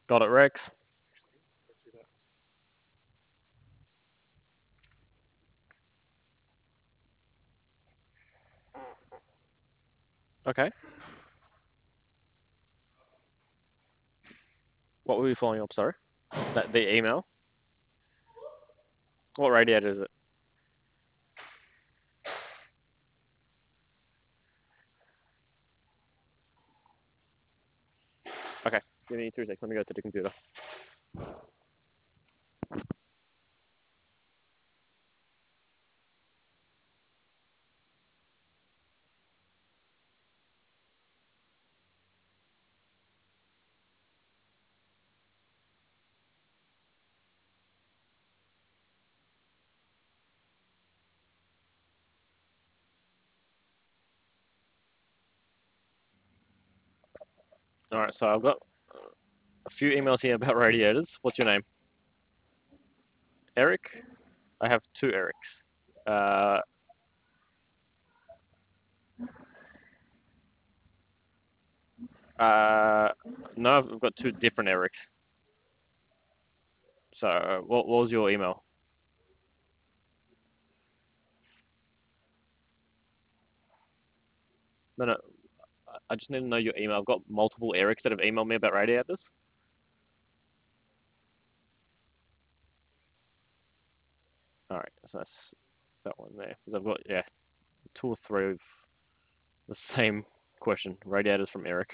Got it, Rex. Okay. What were we following up? Sorry. The email. What radiator is it? Okay. Give me 2 seconds. Let me go to the computer. All right. So I've got a few emails here about radiators. What's your name? Eric. I have two Erics. Uh, uh, no, I've got two different Erics. So what was your email? No, no. I just need to know your email. I've got multiple Erics that have emailed me about radiators. All right. So that's that one there. Because I've got, yeah, two or three of the same question. Radiators from Eric.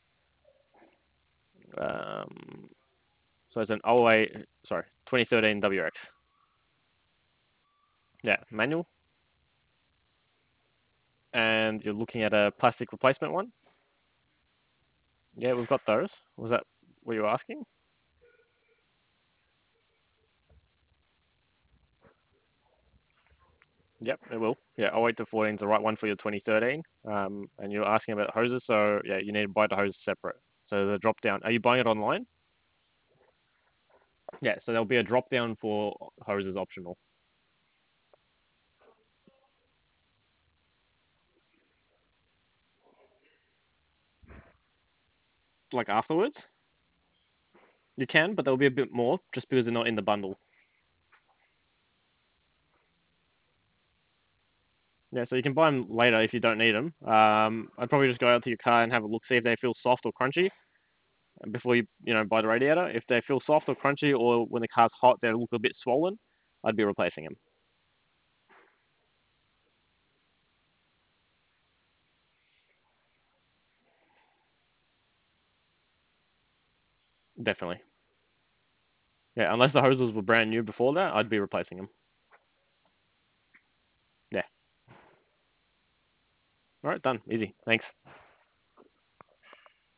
Um, so it's an 08, sorry, 2013 WX. Yeah, manual. And you're looking at a plastic replacement one. Yeah, we've got those. Was that what you were asking? Yep, it will. Yeah, 08 to 14 is the right one for your 2013. And you're asking about hoses, so yeah, you need to buy the hoses separate. So the drop down. Are you buying it online? Yeah, so there'll be a drop down for hoses optional. Like afterwards, you can, but there'll be a bit more just because they're not in the bundle. Yeah, so you can buy them later if you don't need them. I'd probably just go out to your car and have a look, see if they feel soft or crunchy before you buy the radiator. If they feel soft or crunchy, or when the car's hot, they look a bit swollen, I'd be replacing them. Definitely. Yeah, unless the hoses were brand new before that, I'd be replacing them. Yeah. All right, done. Easy. Thanks.